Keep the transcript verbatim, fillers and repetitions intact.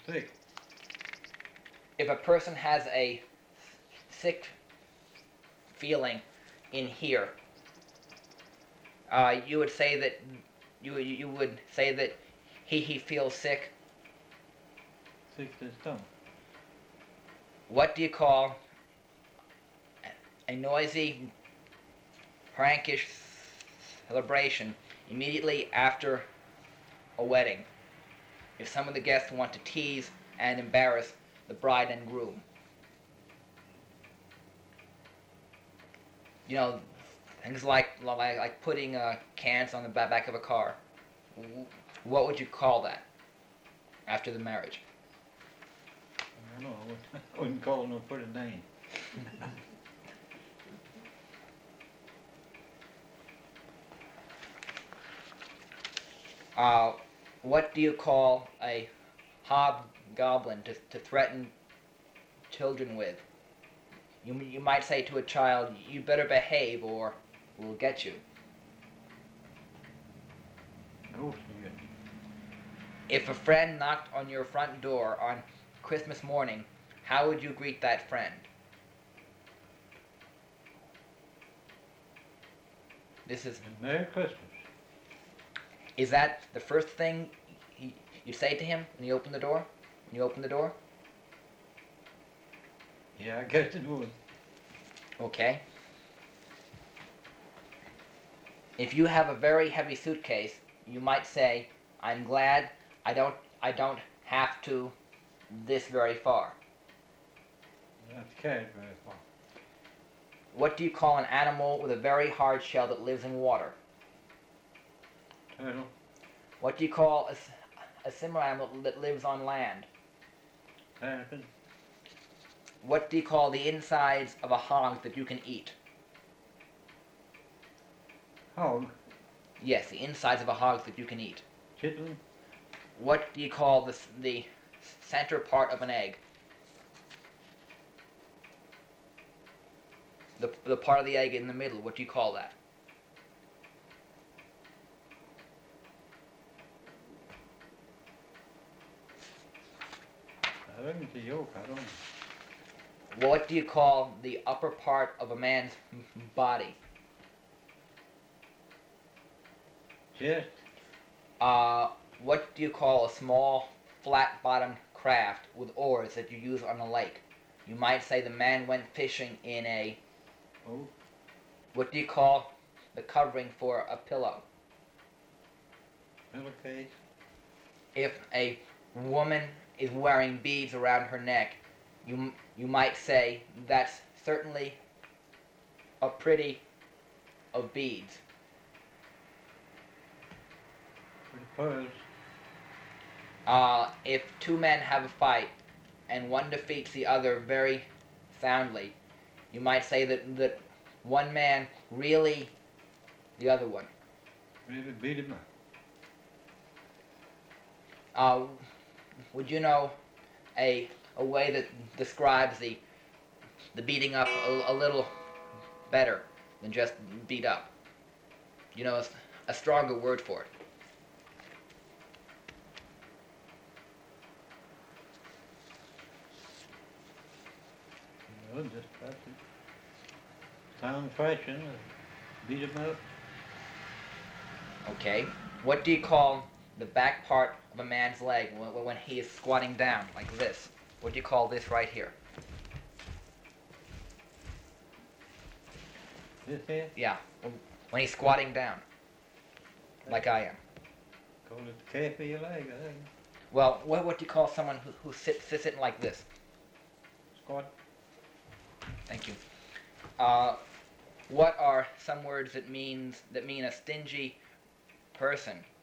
Sick. If a person has a sick feeling in here, uh, you would say that you you would say that he he feels sick. Sick to the stomach. What do you call a noisy, prankish celebration immediately after a wedding? If some of the guests want to tease and embarrass the bride and groom. You know, things like like, like putting uh, cans on the back of a car. What would you call that after the marriage? I don't know. I wouldn't, I wouldn't call him no pretty name. Uh, what do you call a hobgoblin to, to threaten children with? You, you might say to a child, you better behave or we'll get you. Ghost again. If a friend knocked on your front door on Christmas morning, how would you greet that friend? This is... Merry Christmas. Is that the first thing you, you say to him when you open the door? When you open the door? Yeah, I guess it would. Okay. If you have a very heavy suitcase, you might say, I'm glad I don't I don't have to this very far. You don't have to carry it very far. What do you call an animal with a very hard shell that lives in water? Turtle. What do you call a, s- a similar animal that lives on land? Terrapin. What do you call the insides of a hog that you can eat? Hog. Yes, the insides of a hog that you can eat. Chitlin. What do you call the, s- the center part of an egg? The, the part of the egg in the middle, what do you call that? I reckon it's a yolk. I don't know. What do you call the upper part of a man's body? Chest. Uh, what do you call a small, flat-bottomed craft with oars that you use on a lake? You might say the man went fishing in a... Oh. What do you call the covering for a pillow? Pillowcase. If a woman is wearing beads around her neck, you you might say that's certainly a pretty of beads. Pretty pearls. Uh, if two men have a fight and one defeats the other very soundly, you might say that, that one man really the other one. Really beat him up. Uh, would you know a a way that describes the the beating up a, a little better than just beat up? You know, a, a stronger word for it. No, just about to sound thrashing and beat him up. Okay. What do you call the back part of a man's leg when, when he is squatting down like this? What do you call this right here? This here? Yeah, when he's squatting down, like I am. Call it the calf of your leg, I think. Well, what, what do you call someone who, who sits, sits sitting like this? Squat. Thank you. Uh, what are some words that means that mean a stingy person?